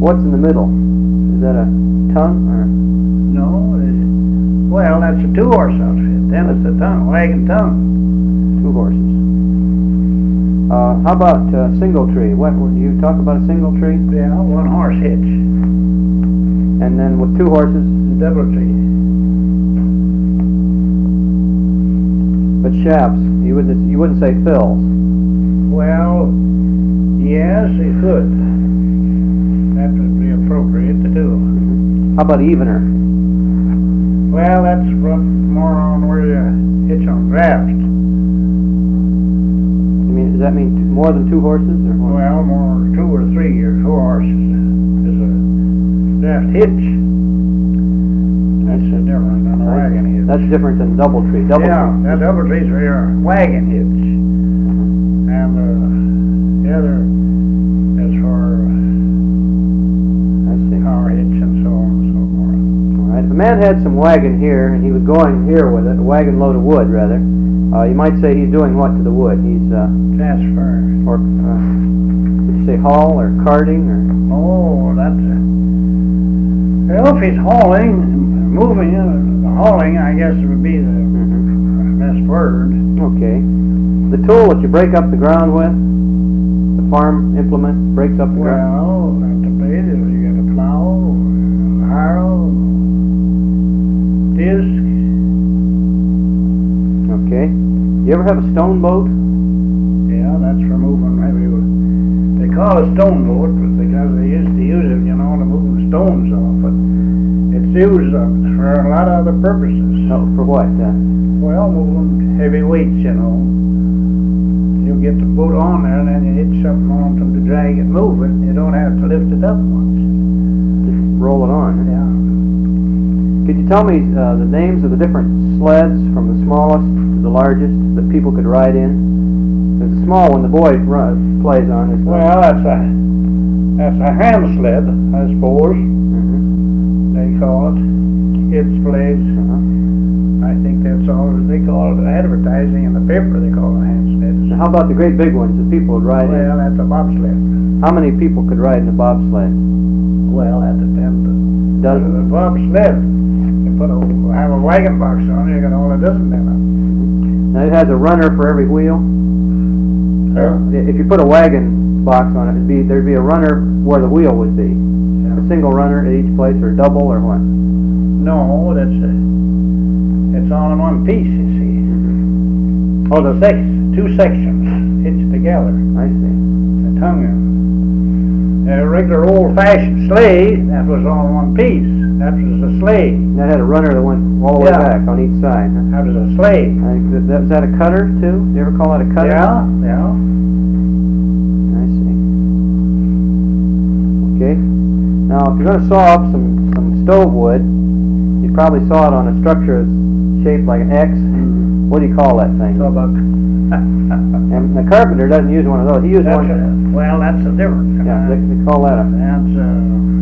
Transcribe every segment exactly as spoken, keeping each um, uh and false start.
What's in the middle? Is that a tongue or? No, it's, well, that's a two-horse outfit. Then it's a tongue, wagon tongue. Two horses. Uh, how about uh, single tree? What, what you talk about a single tree? Yeah, one horse hitch. And then with two horses? Double tree. But shafts, you wouldn't you wouldn't say fills. Well, yes, it could. That would be appropriate to do. How about evener? Well, that's rough, more on where you hitch on draft. I mean, does that mean t more than two horses or what? Well, more two or three or four horses is a draft hitch. That's a different than a wagon hitch. That's different than double tree. Double yeah, tree. that double tree's for your wagon hitch. And uh, the other is for I see. power hitch and so on and so forth. All right. If a man had some wagon here and he was going here with it, a wagon load of wood rather, uh, you might say he's doing what to the wood? He's uh, Transfer. or uh, did you say haul or carting or? Oh, that's a, well, if he's hauling, moving, uh, hauling, I guess would be the Mm-hmm. best word. Okay. The tool that you break up the ground with, the farm implement breaks up the ground. Well, that's the bait. You got a plow, a harrow, disc. Okay. You ever have a stone boat? Yeah, that's for moving heavy. They call it stone boat because they used to use it, you know, to move the stones off. But it's used uh, for a lot of other purposes. Oh, for what? Uh, Well, moving heavy weights, you know. You get the boat on there and then you hit something on to drag it, move it. You don't have to lift it up much. just roll it on. Yeah. Could you tell me uh, the names of the different sleds from the smallest to the largest that people could ride in? There's a small one the boy run, plays on. Is Well, that's a that's a hand sled, I suppose Mm-hmm. they call it. Kids plays. Uh-huh. I think that's all they call it. Advertising in the paper, they call it hand sleds. Now, how about the great big ones that people would ride Well, that's a bobsled. in? How many people could ride in a bobsled? Well, that depends. Dozens. The bobsled, you put a have a wagon box on it, you got all a dozen in it. Now it has a runner for every wheel. Yeah. If you put a wagon box on it, it'd be there'd be a runner where the wheel would be. Yeah. A single runner at each place, or double, or what? No, that's a, it's all in one piece, you see. Mm-hmm. Oh, the six, two sections hitched together. I see. The tongue. A regular old-fashioned sleigh, that was all in one piece. That was a sleigh. That had a runner that went all the way Yeah. back on each side. Huh? That was a sleigh. I think that, that, was that a cutter too? You ever call that a cutter? Yeah, yeah. I see. Okay. Now, if you're going to saw up some some stove wood, you'd probably saw it on a structure shaped like an X. What do you call that thing? So about. And the carpenter doesn't use one of those. He uses That's one. a, well, that's a different. Yeah, they, they call that a. That's uh,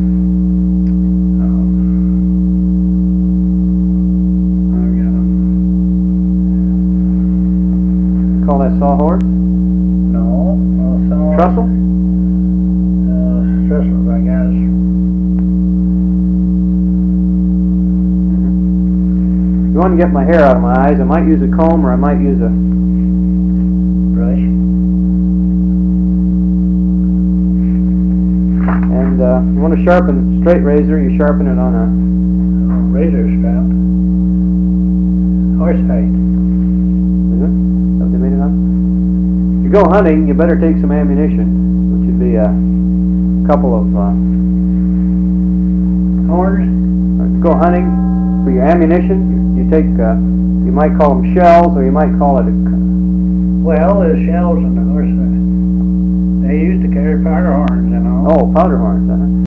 um, I got 'em. Call that sawhorse? No, uh, so Trestle? Uh, trestles, I guess. If you want to get my hair out of my eyes, I might use a comb or I might use a Brush. And uh, you want to sharpen straight razor, you sharpen it on a Oh, razor strap. Horsehide. is it? Is that what they made it on? If you go hunting, you better take some ammunition, which would be a couple of uh, Horns. uh, to go hunting for your ammunition. You, you take uh, you might call them shells, or you might call it a Well, the shells and the horse. They used to carry powder horns, you know. oh powder horns. Uh-huh.